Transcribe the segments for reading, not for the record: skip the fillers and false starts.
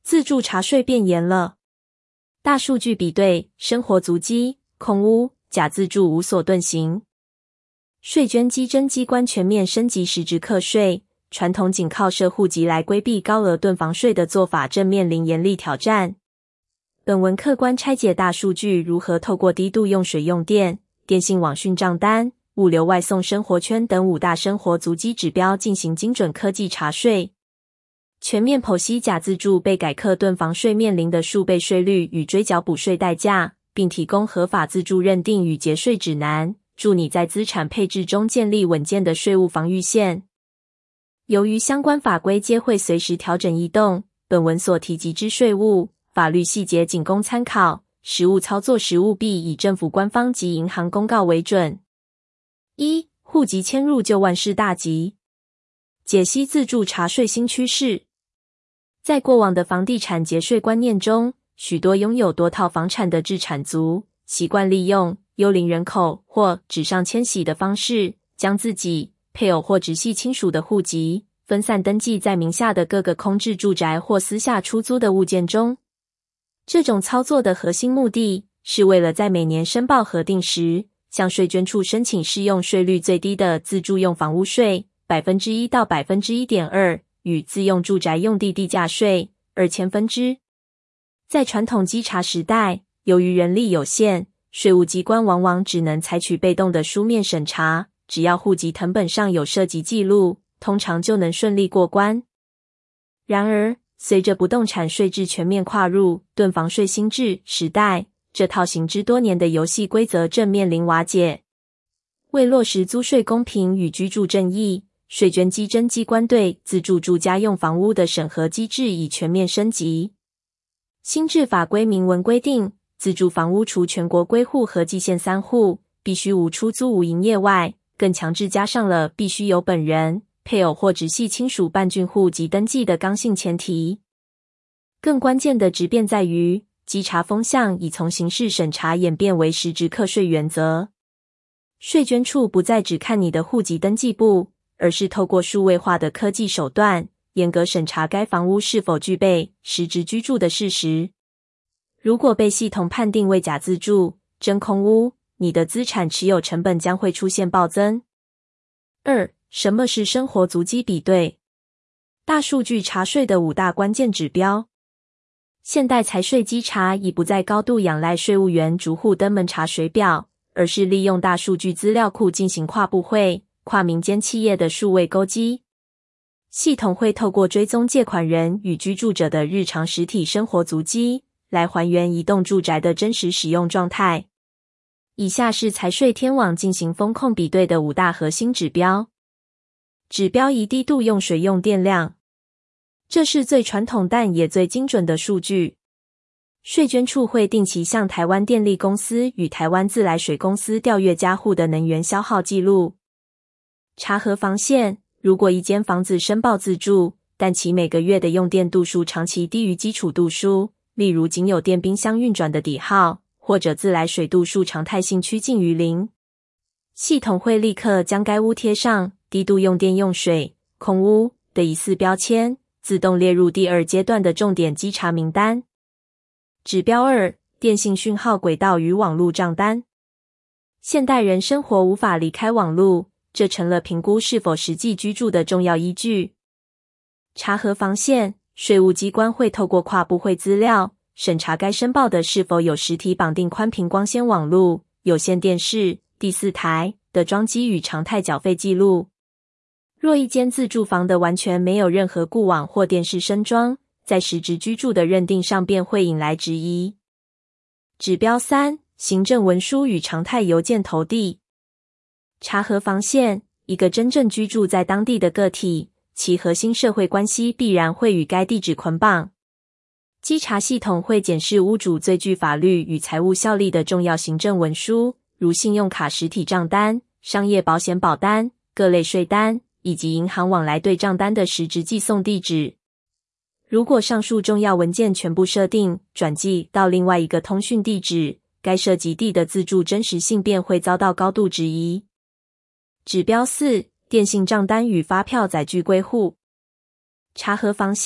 自住查税变严了。大数据比对，生活足迹、空屋、假自住无所遁形。税捐稽征机关全面升级实质课税，传统仅靠设户籍来规避高额囤房税的做法正面临严厉挑战。本文客观拆解大数据如何透过低度用水用电、电信网讯账单、物流外送生活圈等5大生活足迹指标进行精准科技查税，全面剖析假自住被改课囤房税面临的数倍税率与追缴补税代价，并提供合法自住认定与节税指南，助你在资产配置中建立稳健的税务防御线。由于相关法规皆会随时调整异动，本文所提及之税务法律细节仅供参考，实务操作时务必以政府官方及银行公告为准。1. 户籍迁入就万事大吉。解析自住查税新趋势。在过往的房地产节税观念中，许多拥有多套房产的置产族习惯利用幽灵人口或纸上迁徙的方式，将自己、配偶或直系亲属的户籍分散登记在名下的各个空置住宅或私下出租的物件中。这种操作的核心目的是为了在每年申报核定时，向税捐处申请适用税率最低的自住用房屋税 1% 到 1.2%， 与自用住宅用地地价税2000分之。在传统稽查时代，由于人力有限，税务机关往往只能采取被动的书面审查，只要户籍誊本上有涉及记录，通常就能顺利过关。然而，随着不动产税制全面跨入囤房税新制时代，这套行之多年的游戏规则正面临瓦解。为落实租税公平与居住正义，税捐稽征机关对自住住家用房屋的审核机制已全面升级。新制法规明文规定，自住房屋除全国归户合计限3户，必须无出租无营业外，更强制加上了必须有本人、配偶或直系亲属办竣户籍登记的刚性前提。更关键的质变在于，稽查风向已从刑事审查演变为实质课税原则。税捐处不再只看你的户籍登记簿，而是透过数位化的科技手段，严格审查该房屋是否具备实质居住的事实。如果被系统判定为假自住、真空屋，你的资产持有成本将会出现暴增。2. 什么是生活足迹比对？大数据查税的5大关键指标。现代财税稽查已不再高度仰赖税务员逐户登门查水表，而是利用大数据资料库进行跨部会、跨民间企业的数位勾稽。系统会透过追踪借款人与居住者的日常实体生活足迹，来还原一栋住宅的真实使用状态。以下是财税天网进行风控比对的5大核心指标。指标1：低度用水用电量。这是最传统但也最精准的数据。税捐处会定期向台湾电力公司与台湾自来水公司调阅家户的能源消耗记录。查核房线，如果一间房子申报自住，但其每个月的用电度数长期低于基础度数，例如仅有电冰箱运转的底号，或者自来水度数常态性趋近于0，系统会立刻将该屋贴上低度用电用水、空屋的疑似标签，自动列入第2阶段的重点稽查名单。指标2：电信讯号轨道与网络账单。现代人生活无法离开网络，这成了评估是否实际居住的重要依据。查核房线，税务机关会透过跨部会资料，审查该申报的是否有实体绑定宽频光纤网络、有线电视、第4台的装机与常态缴费记录。若一间自住房的完全没有任何固网或电视升装，在实质居住的认定上便会引来质疑。指标3：行政文书与常态邮件投递。查核房线，一个真正居住在当地的个体，其核心社会关系必然会与该地址捆绑。稽查系统会检视屋主最具法律与财务效力的重要行政文书，如信用卡实体账单、商业保险保单、各类税单，以及银行往来对账单的实质寄送地址。如果上述重要文件全部设定转寄到另外一个通讯地址，该涉及地的自住真实性便会遭到高度质疑。指标4：电信账单与发票载具归户。查核房线，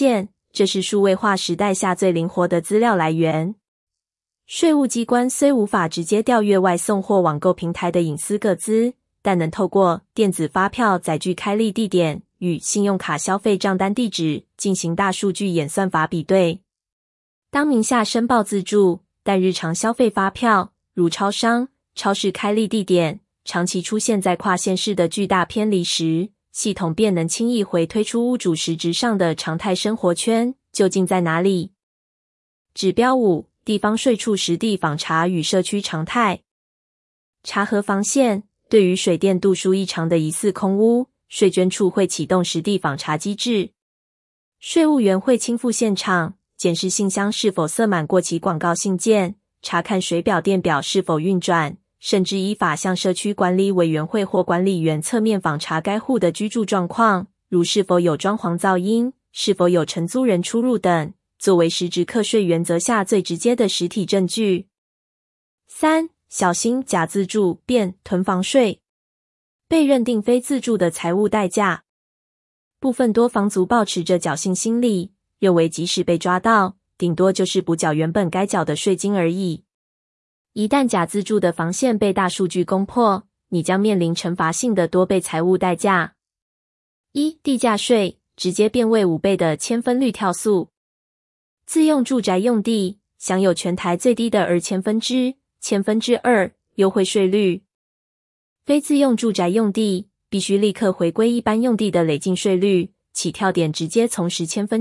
这是数位化时代下最灵活的资料来源。税务机关虽无法直接调阅外送或网购平台的隐私个资，但能透过电子发票载具开立地点与信用卡消费账单地址进行大数据演算法比对。当名下申报自助，但日常消费发票，如超商、超市开立地点，长期出现在跨县市的巨大偏离时，系统便能轻易回推出屋主实质上的常态生活圈究竟在哪里。指标5，地方税处实地访查与社区常态。查核防线，对于水电度数异常的疑似空屋，税捐处会启动实地访查机制。税务员会亲赴现场，检视信箱是否塞满过期广告信件，查看水表电表是否运转，甚至依法向社区管理委员会或管理员侧面访查该户的居住状况，如是否有装潢噪音，是否有承租人出入等，作为实质课税原则下最直接的实体证据。3. 小心假自住变囤房税。被认定非自住的财务代价。部分多房族抱持着侥幸心理，认为即使被抓到，顶多就是补缴原本该缴的税金而已。一旦假自住的防线被大数据攻破，你将面临惩罚性的多倍财务代价。1. 地价税，直接变为5倍的千分率跳速。自用住宅用地享有全台最低的2/1000/2优惠税率。非自用住宅用地必须立刻回归一般用地的累进税率，起跳点直接从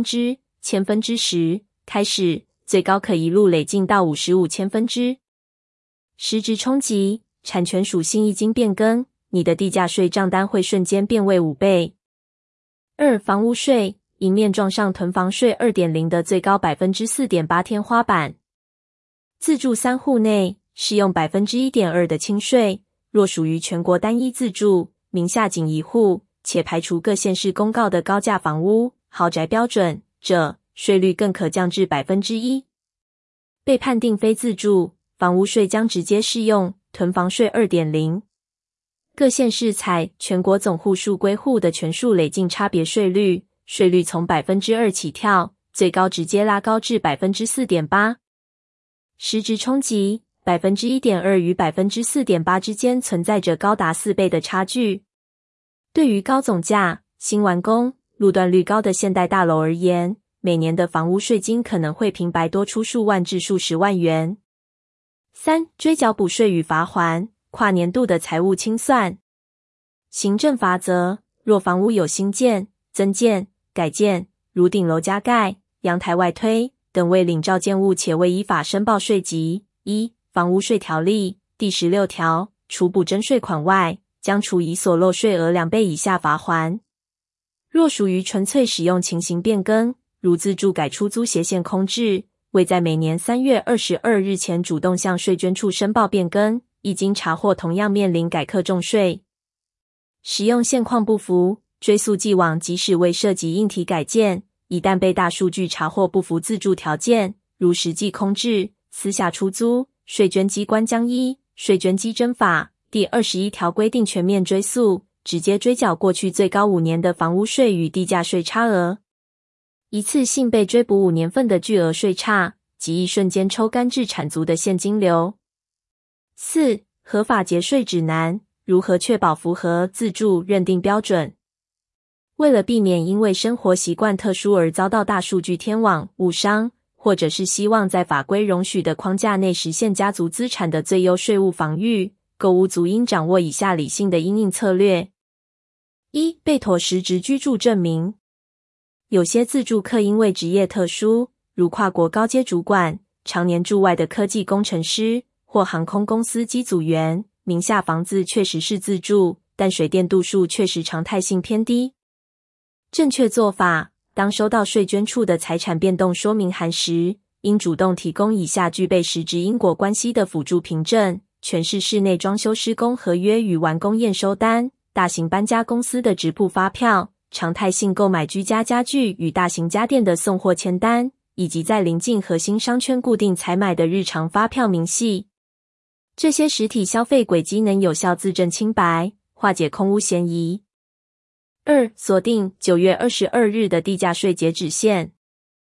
10/1000/1000/10开始，最高可一路累进到55/1000。实质冲击，产权属性一经变更，你的地价税账单会瞬间变为5倍。2. 房屋税，迎面撞上囤房税 2.0 的最高 4.8% 天花板。自住3户内适用 1.2% 的轻税，若属于全国单一自住，名下仅一户，且排除各县市公告的高价房屋、豪宅标准者，税率更可降至 1%。被判定非自住，房屋税将直接适用囤房税 2.0。各县市采全国总户数归户的全数累进差别税率，税率从 2% 起跳，最高直接拉高至 4.8%。实质冲击， 1.2% 与 4.8% 之间存在着高达4倍的差距。对于高总价、新完工、路段率高的现代大楼而言，每年的房屋税金可能会平白多出数万至数十万元。3. 追缴补税与罚锾，跨年度的财务清算。行政罚则，若房屋有新建、增建、改建，如顶楼加盖、阳台外推等未领照建物且未依法申报税籍，一房屋税条例第16条，除补征税款外，将处以所漏税额2倍以下罚锾。若属于纯粹使用情形变更，如自住改出租斜线空置，未在每年3月22日前主动向税捐处申报变更，一经查获同样面临改课重税。使用现况不符，追溯既往，即使未涉及硬体改建，一旦被大数据查获不符自住条件，如实际空置、私下出租，税捐机关将依《税捐稽征法》第21条规定全面追溯，直接追缴过去最高5年的房屋税与地价税差额。一次性被追补5年份的巨额税差，极易瞬间抽干至产足的现金流。4. 合法节税指南，如何确保符合自住认定标准？为了避免因为生活习惯特殊而遭到大数据天网误伤，或者是希望在法规容许的框架内实现家族资产的最优税务防御，购屋族应掌握以下理性的因应策略。1. 备妥实质居住证明。有些自住客因为职业特殊，如跨国高阶主管、常年驻外的科技工程师或航空公司机组员，名下房子确实是自住，但水电度数确实常态性偏低。正确做法，当收到税捐处的财产变动说明函时，应主动提供以下具备实质因果关系的辅助凭证：全市室内装修施工合约与完工验收单、大型搬家公司的直铺发票、常态性购买居家家具与大型家电的送货签单，以及在邻近核心商圈固定采买的日常发票明细。这些实体消费轨迹能有效自证清白，化解空屋嫌疑。2. 锁定9月22日的地价税截止线。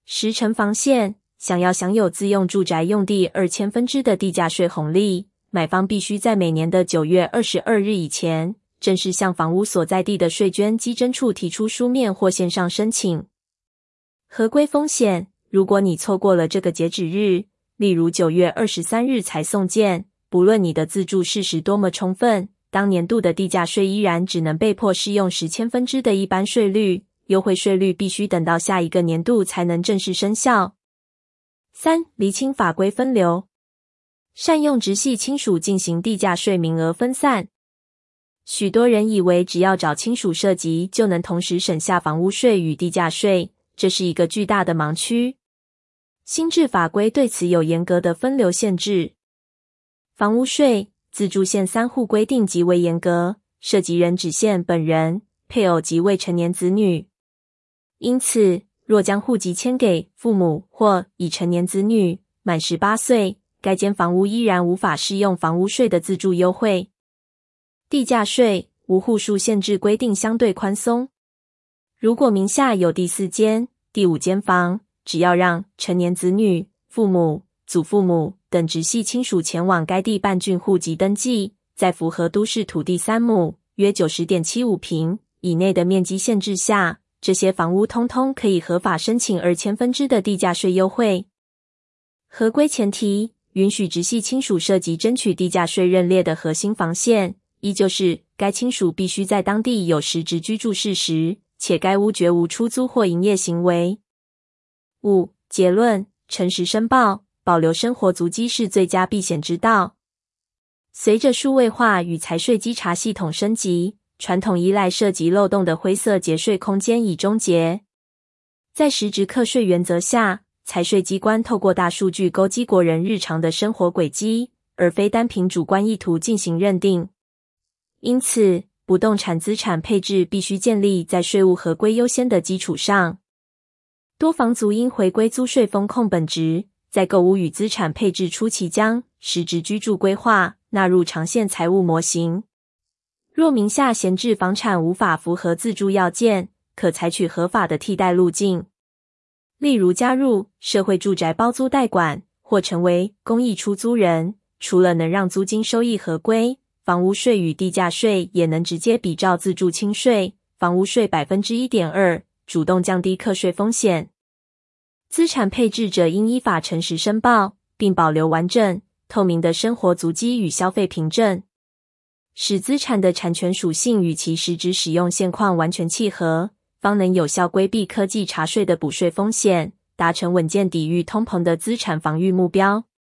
10成房县想要享有自用住宅用地2000%的地价税红利，买方必须在每年的9月22日以前，正式向房屋所在地的税捐稽征处提出书面或线上申请。合规风险，如果你错过了这个截止日，例如9月23日才送件，不论你的自住事实多么充分，当年度的地价税依然只能被迫适用10,000%的一般税率，优惠税率必须等到下一个年度才能正式生效。3. 厘清法规分流，善用直系亲属进行地价税名额分散。许多人以为只要找亲属涉及就能同时省下房屋税与地价税，这是一个巨大的盲区。新制法规对此有严格的分流限制。房屋税自住县3户规定极为严格，涉及人只限本人、配偶及未成年子女。因此，若将户籍迁给父母或已成年子女，满18岁，该间房屋依然无法适用房屋税的自住优惠。地价税无户数限制规定相对宽松。如果名下有第4间、第5间房，只要让成年子女、父母、祖父母等直系亲属前往该地办竣户籍登记，在符合都市土地3亩约 90.75 平以内的面积限制下，这些房屋通通可以合法申请2000%的地价税优惠。合规前提，允许直系亲属涉及争取地价税认列的核心房县，依旧是该亲属必须在当地有实质居住事实，且该屋绝无出租或营业行为。5. 结论：诚实申报，保留生活足迹是最佳避险之道。随着数位化与财税稽查系统升级，传统依赖涉及漏洞的灰色节税空间已终结。在实质课税原则下，财税机关透过大数据勾稽国人日常的生活轨迹，而非单凭主观意图进行认定。因此，不动产资产配置必须建立在税务合规优先的基础上。多房族应回归租税风控本质，在购屋与资产配置初期将实质居住规划纳入长线财务模型。若名下闲置房产无法符合自住要件，可采取合法的替代路径，例如加入社会住宅包租代管或成为公益出租人。除了能让租金收益合规，房屋税与地价税也能直接比照自住轻税，房屋税 1.2%， 主动降低课税风险。资产配置者应依法诚实申报，并保留完整、透明的生活足迹与消费凭证，使资产的产权属性与其实质使用现况完全契合，方能有效规避科技查税的补税风险，达成稳健抵御通膨的资产防御目标。